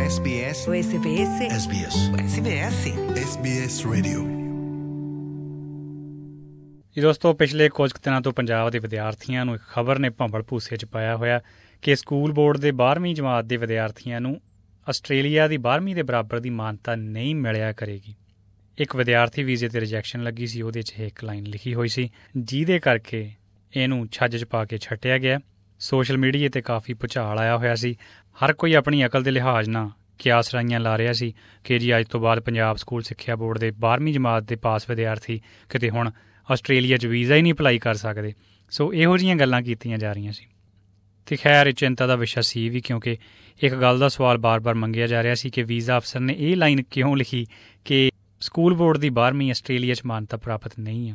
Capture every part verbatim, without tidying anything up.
S B S O S B S S B S S B S S B S radio. ਜੀ ਦੋਸਤੋ, ਪਿਛਲੇ ਕੁਝ ਦਿਨਾਂ ਤੋਂ ਪੰਜਾਬ ਦੇ ਵਿਦਿਆਰਥੀਆਂ ਨੂੰ ਇੱਕ ਖਬਰ ਨੇ ਭੰਬਲ ਭੂਸੇ 'ਚ ਪਾਇਆ ਹੋਇਆ ਕਿ ਸਕੂਲ ਬੋਰਡ ਦੇ ਬਾਰ੍ਹਵੀਂ ਜਮਾਤ ਦੇ ਵਿਦਿਆਰਥੀਆਂ ਨੂੰ ਆਸਟ੍ਰੇਲੀਆ ਦੀ ਬਾਰ੍ਹਵੀਂ ਦੇ ਬਰਾਬਰ ਦੀ ਮਾਨਤਾ ਨਹੀਂ ਮਿਲਿਆ ਕਰੇਗੀ। ਇੱਕ ਵਿਦਿਆਰਥੀ ਵੀਜ਼ੇ 'ਤੇ ਰਿਜੈਕਸ਼ਨ ਲੱਗੀ ਸੀ, ਉਹਦੇ 'ਚ ਇੱਕ ਲਾਈਨ ਲਿਖੀ ਹੋਈ ਸੀ ਜਿਹਦੇ ਕਰਕੇ ਇਹਨੂੰ ਛੱਜ 'ਚ ਪਾ ਕੇ ਛੱਟਿਆ ਗਿਆ। ਸੋਸ਼ਲ ਮੀਡੀਆ 'ਤੇ ਕਾਫੀ ਭੁਚਾਲ ਆਇਆ ਹੋਇਆ ਸੀ। ਹਰ ਕੋਈ ਆਪਣੀ ਅਕਲ ਦੇ ਲਿਹਾਜ਼ ਨਾਲ ਕਿਆਸ ਰਾਈਆਂ ਲਾ ਰਿਹਾ ਸੀ ਕਿ ਜੀ ਅੱਜ ਤੋਂ ਬਾਅਦ ਪੰਜਾਬ ਸਕੂਲ ਸਿੱਖਿਆ ਬੋਰਡ ਦੇ ਬਾਰ੍ਹਵੀਂ ਜਮਾਤ ਦੇ ਪਾਸ ਵਿਦਿਆਰਥੀ ਕਿਤੇ ਹੁਣ ਆਸਟ੍ਰੇਲੀਆ 'ਚ ਵੀਜ਼ਾ ਹੀ ਨਹੀਂ ਅਪਲਾਈ ਕਰ ਸਕਦੇ। ਸੋ ਇਹੋ ਜਿਹੀਆਂ ਗੱਲਾਂ ਕੀਤੀਆਂ ਜਾ ਰਹੀਆਂ ਸੀ ਅਤੇ ਖੈਰ ਇਹ ਚਿੰਤਾ ਦਾ ਵਿਸ਼ਾ ਸੀ ਵੀ, ਕਿਉਂਕਿ ਇੱਕ ਗੱਲ ਦਾ ਸਵਾਲ ਬਾਰ-ਬਾਰ ਮੰਗਿਆ ਜਾ ਰਿਹਾ ਸੀ ਕਿ ਵੀਜ਼ਾ ਅਫਸਰ ਨੇ ਇਹ ਲਾਈਨ ਕਿਉਂ ਲਿਖੀ ਕਿ ਸਕੂਲ ਬੋਰਡ ਦੀ ਬਾਰ੍ਹਵੀਂ ਆਸਟ੍ਰੇਲੀਆ 'ਚ ਮਾਨਤਾ ਪ੍ਰਾਪਤ ਨਹੀਂ ਹੈ।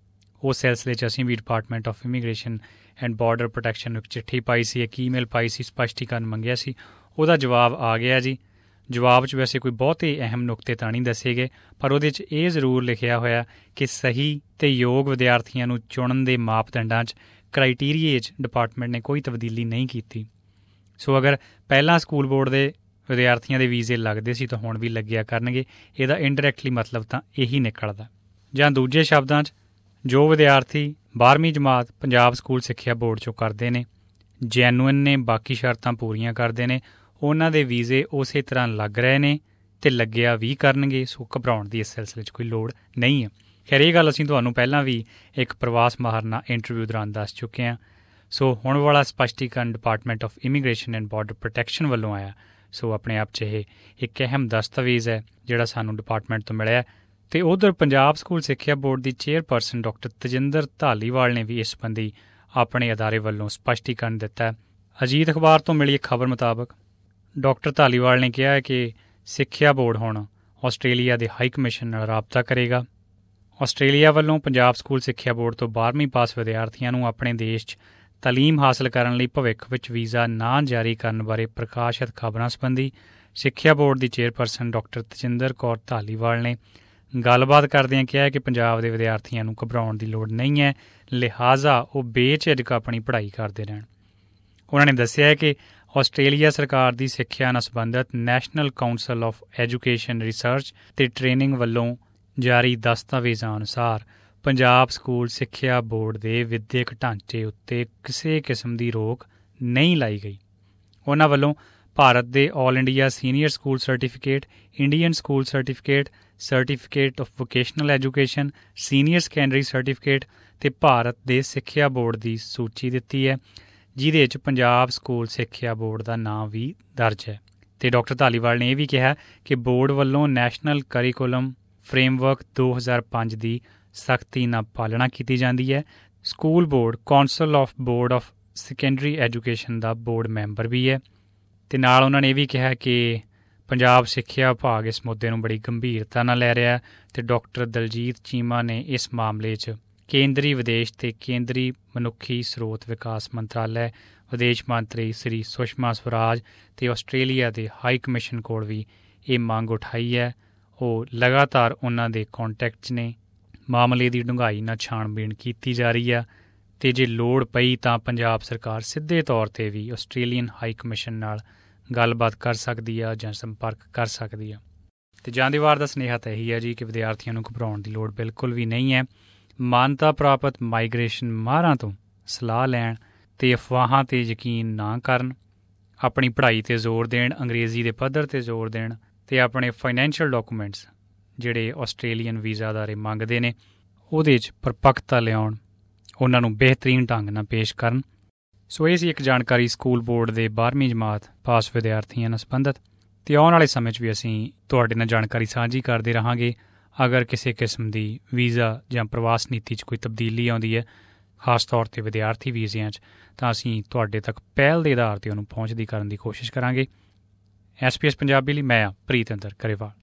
ਉਸ ਸਿਲਸਿਲੇ 'ਚ ਅਸੀਂ ਵੀ department of immigration and border protection ਨੂੰ ਇੱਕ ਚਿੱਠੀ ਪਾਈ ਸੀ, ਇੱਕ ਈਮੇਲ ਪਾਈ ਸੀ, ਸਪਸ਼ਟੀਕਰਨ ਮੰਗਿਆ ਸੀ। ਉਹਦਾ ਜਵਾਬ ਆ ਗਿਆ ਜੀ। ਜਵਾਬ 'ਚ ਵੈਸੇ ਕੋਈ ਬਹੁਤੇ ਅਹਿਮ ਨੁਕਤੇ ਤਾਂ ਨਹੀਂ ਦੱਸੇ ਗਏ, ਪਰ ਉਹਦੇ 'ਚ ਇਹ ਜ਼ਰੂਰ ਲਿਖਿਆ ਹੋਇਆ ਕਿ ਸਹੀ ਅਤੇ ਯੋਗ ਵਿਦਿਆਰਥੀਆਂ ਨੂੰ ਚੁਣਨ ਦੇ ਮਾਪਦੰਡਾਂ 'ਚ ਕ੍ਰਾਈਟੀਰੀਏ 'ਚ ਡਿਪਾਰਟਮੈਂਟ ਨੇ ਕੋਈ ਤਬਦੀਲੀ ਨਹੀਂ ਕੀਤੀ। ਸੋ ਅਗਰ ਪਹਿਲਾਂ ਸਕੂਲ ਬੋਰਡ ਦੇ ਵਿਦਿਆਰਥੀਆਂ ਦੇ ਵੀਜ਼ੇ ਲੱਗਦੇ ਸੀ ਤਾਂ ਹੁਣ ਵੀ ਲੱਗਿਆ ਕਰਨਗੇ। ਇਹਦਾ ਇਨਡਾਇਰੈਕਟਲੀ ਮਤਲਬ ਤਾਂ ਇਹੀ ਨਿਕਲਦਾ। ਜਾਂ ਦੂਜੇ ਸ਼ਬਦਾਂ 'ਚ, ਜੋ ਵਿਦਿਆਰਥੀ ਬਾਰ੍ਹਵੀਂ ਜਮਾਤ ਪੰਜਾਬ ਸਕੂਲ ਸਿੱਖਿਆ ਬੋਰਡ 'ਚੋਂ ਕਰਦੇ ਨੇ, ਜੈਨੂਅਨ ਨੇ, ਬਾਕੀ ਸ਼ਰਤਾਂ ਪੂਰੀਆਂ ਕਰਦੇ ਨੇ, ਉਹਨਾਂ ਦੇ ਵੀਜ਼ੇ ਉਸੇ ਤਰ੍ਹਾਂ ਲੱਗ ਰਹੇ ਨੇ ਅਤੇ ਲੱਗਿਆ ਵੀ ਕਰਨਗੇ। ਸੋ ਘਬਰਾਉਣ ਦੀ ਇਸ ਸਿਲਸਿਲੇ 'ਚ ਕੋਈ ਲੋੜ ਨਹੀਂ ਹੈ। ਖੈਰ ਇਹ ਗੱਲ ਅਸੀਂ ਤੁਹਾਨੂੰ ਪਹਿਲਾਂ ਵੀ ਇੱਕ ਪ੍ਰਵਾਸ ਮਾਹਰ ਨਾਲ ਇੰਟਰਵਿਊ ਦੌਰਾਨ ਦੱਸ ਚੁੱਕੇ ਹਾਂ। ਸੋ ਹੁਣ ਵਾਲਾ ਸਪਸ਼ਟੀਕਰਨ department of immigration and border protection ਵੱਲੋਂ ਆਇਆ। ਸੋ ਆਪਣੇ ਆਪ 'ਚ ਇਹ ਇੱਕ ਅਹਿਮ ਦਸਤਾਵੇਜ਼ ਹੈ ਜਿਹੜਾ ਸਾਨੂੰ ਡਿਪਾਰਟਮੈਂਟ ਤੋਂ ਮਿਲਿਆ। ਅਤੇ ਉੱਧਰ ਪੰਜਾਬ ਸਕੂਲ ਸਿੱਖਿਆ ਬੋਰਡ ਦੀ ਚੇਅਰਪਰਸਨ ਡਾਕਟਰ ਤਜਿੰਦਰ ਧਾਲੀਵਾਲ ਨੇ ਵੀ ਇਸ ਸੰਬੰਧੀ ਆਪਣੇ ਅਦਾਰੇ ਵੱਲੋਂ ਸਪਸ਼ਟੀਕਰਨ ਦਿੱਤਾ ਹੈ। ਅਜੀਤ ਅਖਬਾਰ ਤੋਂ ਮਿਲੀ ਇੱਕ ਖਬਰ ਮੁਤਾਬਕ ਡਾਕਟਰ ਧਾਲੀਵਾਲ ਨੇ ਕਿਹਾ ਹੈ ਕਿ ਸਿੱਖਿਆ ਬੋਰਡ ਹੁਣ ਆਸਟ੍ਰੇਲੀਆ ਦੇ ਹਾਈ ਕਮਿਸ਼ਨ ਨਾਲ ਰਾਬਤਾ ਕਰੇਗਾ। ਆਸਟ੍ਰੇਲੀਆ ਵੱਲੋਂ ਪੰਜਾਬ ਸਕੂਲ ਸਿੱਖਿਆ ਬੋਰਡ ਤੋਂ ਬਾਰ੍ਹਵੀਂ ਪਾਸ ਵਿਦਿਆਰਥੀਆਂ ਨੂੰ ਆਪਣੇ ਦੇਸ਼ 'ਚ ਤਾਲੀਮ ਹਾਸਲ ਕਰਨ ਲਈ ਭਵਿੱਖ ਵਿੱਚ ਵੀਜ਼ਾ ਨਾ ਜਾਰੀ ਕਰਨ ਬਾਰੇ ਪ੍ਰਕਾਸ਼ਿਤ ਖਬਰਾਂ ਸੰਬੰਧੀ ਸਿੱਖਿਆ ਬੋਰਡ ਦੀ ਚੇਅਰਪਰਸਨ ਡਾਕਟਰ ਤਜਿੰਦਰ ਕੌਰ ਧਾਲੀਵਾਲ ਨੇ ਗੱਲਬਾਤ ਕਰਦਿਆਂ ਕਿਹਾ ਕਿ ਪੰਜਾਬ ਦੇ ਵਿਦਿਆਰਥੀਆਂ ਨੂੰ ਘਬਰਾਉਣ ਦੀ ਲੋੜ ਨਹੀਂ ਹੈ, ਲਿਹਾਜ਼ਾ ਉਹ ਬੇਝਿਜਕ ਆਪਣੀ ਪੜ੍ਹਾਈ ਕਰਦੇ ਰਹਿਣ। ਉਹਨਾਂ ਨੇ ਦੱਸਿਆ ਹੈ ਕਿ ਆਸਟ੍ਰੇਲੀਆ ਸਰਕਾਰ ਦੀ ਸਿੱਖਿਆ ਨਾਲ ਸੰਬੰਧਿਤ national council of education research ਅਤੇ ਟ੍ਰੇਨਿੰਗ ਵੱਲੋਂ ਜਾਰੀ ਦਸਤਾਵੇਜ਼ਾਂ ਅਨੁਸਾਰ ਪੰਜਾਬ ਸਕੂਲ ਸਿੱਖਿਆ ਬੋਰਡ ਦੇ ਵਿੱਦਿਅਕ ਢਾਂਚੇ ਉੱਤੇ ਕਿਸੇ ਕਿਸਮ ਦੀ ਰੋਕ ਨਹੀਂ ਲਾਈ ਗਈ। ਉਹਨਾਂ ਵੱਲੋਂ ਭਾਰਤ ਦੇ all India senior school certificate, Indian school certificate, certificate of vocational education, senior secondary certificate ਅਤੇ ਭਾਰਤ ਦੇ ਸਿੱਖਿਆ ਬੋਰਡ ਦੀ ਸੂਚੀ ਦਿੱਤੀ ਹੈ, ਜਿਹਦੇ 'ਚ ਪੰਜਾਬ ਸਕੂਲ ਸਿੱਖਿਆ ਬੋਰਡ ਦਾ ਨਾਂ ਵੀ ਦਰਜ ਹੈ। ਅਤੇ ਡਾਕਟਰ ਧਾਲੀਵਾਲ ਨੇ ਇਹ ਵੀ ਕਿਹਾ ਕਿ ਬੋਰਡ ਵੱਲੋਂ ਨੈਸ਼ਨਲ ਕਰੀਕੁਲਮ ਫਰੇਮਵਰਕ ਦੋ ਹਜ਼ਾਰ ਪੰਜ ਦੀ ਸਖਤੀ ਨਾਲ ਪਾਲਣਾ ਕੀਤੀ ਜਾਂਦੀ ਹੈ। School board council of board of secondary education ਦਾ ਬੋਰਡ ਮੈਂਬਰ ਵੀ ਹੈ। ਅਤੇ ਨਾਲ ਉਹਨਾਂ ਨੇ ਇਹ ਵੀ ਕਿਹਾ ਕਿ ਪੰਜਾਬ ਸਿੱਖਿਆ ਵਿਭਾਗ ਇਸ ਮੁੱਦੇ ਨੂੰ ਬੜੀ ਗੰਭੀਰਤਾ ਨਾਲ ਲੈ ਰਿਹਾ ਅਤੇ ਡਾਕਟਰ ਦਲਜੀਤ ਚੀਮਾ ਨੇ ਇਸ ਮਾਮਲੇ 'ਚ ਕੇਂਦਰੀ ਵਿਦੇਸ਼ ਅਤੇ ਕੇਂਦਰੀ ਮਨੁੱਖੀ ਸਰੋਤ ਵਿਕਾਸ ਮੰਤਰਾਲੇ, ਵਿਦੇਸ਼ ਮੰਤਰੀ ਸ੍ਰੀ ਸੁਸ਼ਮਾ ਸਵਰਾਜ ਅਤੇ ਆਸਟ੍ਰੇਲੀਆ ਦੇ ਹਾਈ ਕਮਿਸ਼ਨ ਕੋਲ ਵੀ ਇਹ ਮੰਗ ਉਠਾਈ ਹੈ। ਉਹ ਲਗਾਤਾਰ ਉਹਨਾਂ ਦੇ ਕੌਂਟੈਕਟ 'ਚ ਨੇ। ਮਾਮਲੇ ਦੀ ਡੂੰਘਾਈ ਨਾਲ ਛਾਣਬੀਣ ਕੀਤੀ ਜਾ ਰਹੀ ਆ ਅਤੇ ਜੇ ਲੋੜ ਪਈ ਤਾਂ ਪੰਜਾਬ ਸਰਕਾਰ ਸਿੱਧੇ ਤੌਰ 'ਤੇ ਵੀ ਆਸਟ੍ਰੇਲੀਅਨ ਹਾਈ ਕਮਿਸ਼ਨ ਨਾਲ ਗੱਲਬਾਤ ਕਰ ਸਕਦੀ ਆ ਜਾਂ ਸੰਪਰਕ ਕਰ ਸਕਦੀ ਆ। ਅਤੇ ਜਾਂਦੇਵਾਰ ਦਾ ਸੁਨੇਹਾ ਤਾਂ ਇਹੀ ਹੈ ਜੀ ਕਿ ਵਿਦਿਆਰਥੀਆਂ ਨੂੰ ਘਬਰਾਉਣ ਦੀ ਲੋੜ ਬਿਲਕੁਲ ਵੀ ਨਹੀਂ ਹੈ। ਮਾਨਤਾ ਪ੍ਰਾਪਤ ਮਾਈਗ੍ਰੇਸ਼ਨ ਮਾਹਰਾਂ ਤੋਂ ਸਲਾਹ ਲੈਣ ਅਤੇ ਅਫਵਾਹਾਂ 'ਤੇ ਯਕੀਨ ਨਾ ਕਰਨ, ਆਪਣੀ ਪੜ੍ਹਾਈ 'ਤੇ ਜ਼ੋਰ ਦੇਣ, ਅੰਗਰੇਜ਼ੀ ਦੇ ਪੱਧਰ 'ਤੇ ਜ਼ੋਰ ਦੇਣ ਅਤੇ ਆਪਣੇ ਫਾਈਨੈਂਸ਼ੀਅਲ ਡਾਕੂਮੈਂਟਸ ਜਿਹੜੇ ਆਸਟ੍ਰੇਲੀਅਨ ਵੀਜ਼ਾ ਅਦਾਰੇ ਮੰਗਦੇ ਨੇ ਉਹਦੇ 'ਚ ਪਰਪੱਕਤਾ ਲਿਆਉਣ, ਉਹਨਾਂ ਨੂੰ ਬਿਹਤਰੀਨ ਢੰਗ ਨਾਲ ਪੇਸ਼ ਕਰਨ। ਸੋ ਇਹ ਸੀ ਇੱਕ ਜਾਣਕਾਰੀ ਸਕੂਲ ਬੋਰਡ ਦੇ ਬਾਰ੍ਹਵੀਂ ਜਮਾਤ ਪਾਸ ਵਿਦਿਆਰਥੀਆਂ ਨਾਲ ਸੰਬੰਧਿਤ। ਅਤੇ ਆਉਣ ਵਾਲੇ ਸਮੇਂ 'ਚ ਵੀ ਅਸੀਂ ਤੁਹਾਡੇ ਨਾਲ ਜਾਣਕਾਰੀ ਸਾਂਝੀ ਕਰਦੇ ਰਹਾਂਗੇ। ਅਗਰ ਕਿਸੇ ਕਿਸਮ ਦੀ ਵੀਜ਼ਾ ਜਾਂ ਪ੍ਰਵਾਸ ਨੀਤੀ 'ਚ ਕੋਈ ਤਬਦੀਲੀ ਆਉਂਦੀ ਹੈ, ਖਾਸ ਤੌਰ 'ਤੇ ਵਿਦਿਆਰਥੀ ਵੀਜ਼ਿਆਂ 'ਚ, ਤਾਂ ਅਸੀਂ ਤੁਹਾਡੇ ਤੱਕ ਪਹਿਲ ਦੇ ਆਧਾਰ 'ਤੇ ਉਹਨੂੰ ਪਹੁੰਚਦੀ ਕਰਨ ਦੀ ਕੋਸ਼ਿਸ਼ ਕਰਾਂਗੇ। ਐਸ ਪੀ ਐਸ ਪੰਜਾਬੀ ਲਈ ਮੈਂ ਹਾਂ ਪ੍ਰੀਤਿੰਦਰ ਗਰੇਵਾਲ।